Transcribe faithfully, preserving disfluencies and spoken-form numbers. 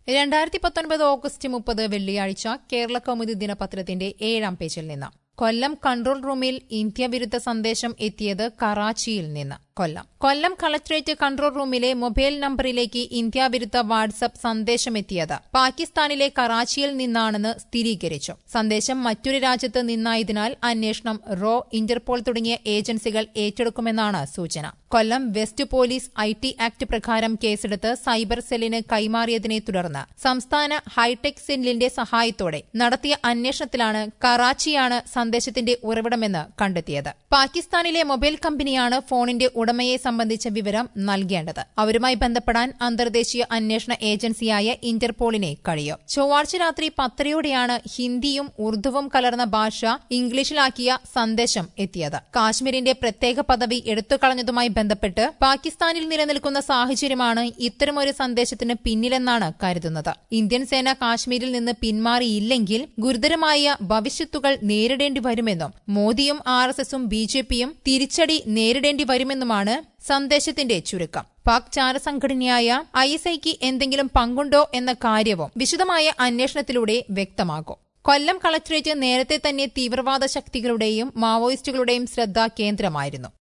രണ്ടായിരത്തി പത്തൊൻപത് ഓഗസ്റ്റ് മുപ്പത് വെള്ളിയാഴ്ച കേരള കൗമുദി ദിനപത്രത്തിന്റെ ഏഴാം പേജിൽ നിന്ന് കൊല്ലം കൺട്രോൾ റൂമിൽ ഇന്ത്യ വിരുദ്ധ സന്ദേശം എത്തിയത് കറാച്ചിയിൽ നിന്ന്. കൊല്ലം കൊല്ലം കളക്ടറേറ്റ് കൺട്രോൾ റൂമിലെ മൊബൈൽ നമ്പറിലേക്ക് ഇന്ത്യ വിരുദ്ധ വാട്സ്ആപ്പ് സന്ദേശമെത്തിയത് പാകിസ്ഥാനിലെ കറാച്ചിയിൽ നിന്നാണെന്ന് സ്ഥിരീകരിച്ചു. സന്ദേശം മറ്റൊരു രാജ്യത്ത് നിന്നായതിനാൽ അന്വേഷണം റോ, ഇന്റർപോൾ തുടങ്ങിയ ഏജൻസികൾ ഏറ്റെടുക്കുമെന്നാണ് സൂചന. Kollam west police I T act പ്രകാരം കേസെടുത്ത് സൈബർ സെല്ലിന് കൈമാറിയതിനെ തുടർന്ന് സംസ്ഥാന ഹൈടെക് സെല്ലിന്റെ സഹായത്തോടെ നടത്തിയ അന്വേഷണത്തിലാണ് കറാച്ചിയാണ് സന്ദേശത്തിന്റെ ഉറവിടമെന്ന് കണ്ടെത്തിയത്. പാകിസ്ഥാനിലെ മൊബൈൽ കമ്പനിയാണ് ഫോണിന്റെ ഉടമയെ സംബന്ധിച്ച വിവരം നൽകേണ്ടത്. അവരുമായി ബന്ധപ്പെടാൻ അന്തർദേശീയ അന്വേഷണ ഏജൻസിയായ ഇന്റർപോളിനെ കഴിയും. ചൊവ്വാഴ്ച രാത്രി പത്തരയോടെയാണ് ഹിന്ദിയും ഉറുദുവും കലർന്ന ഭാഷ ഇംഗ്ലീഷിലാക്കിയ സന്ദേശം എത്തിയത്. കാശ്മീരിന്റെ പ്രത്യേക പദവി എടുത്തുകളഞ്ഞതുമായി ബന്ധപ്പെട്ട് പാകിസ്ഥാനിൽ നിലനിൽക്കുന്ന സാഹചര്യമാണ് ഇത്തരമൊരു സന്ദേശത്തിന് പിന്നിലെന്നാണ് കരുതുന്നത്. ഇന്ത്യൻ സേന കാശ്മീരിൽ നിന്ന് പിന്മാറിയില്ലെങ്കിൽ ഗുരുതരമായ ഭവിഷ്യത്തുകൾ നേരിടേണ്ടി വരുമെന്നും മോദിയും ആർ എസ് എസും ബി ജെ പിയും തിരിച്ചടി നേരിടേണ്ടി വരുമെന്നുമാണ് സന്ദേശത്തിന്റെ ചുരുക്കം. പാക് ചാരസംഘടനയായ ഐ എസ് ഐക്ക് എന്തെങ്കിലും പങ്കുണ്ടോ എന്ന കാര്യവും വിശദമായ അന്വേഷണത്തിലൂടെ വ്യക്തമാകും. കൊല്ലം കളക്ടറേറ്റ് നേരത്തെ തന്നെ തീവ്രവാദ ശക്തികളുടെയും മാവോയിസ്റ്റുകളുടെയും ശ്രദ്ധാ കേന്ദ്രമായിരുന്നു.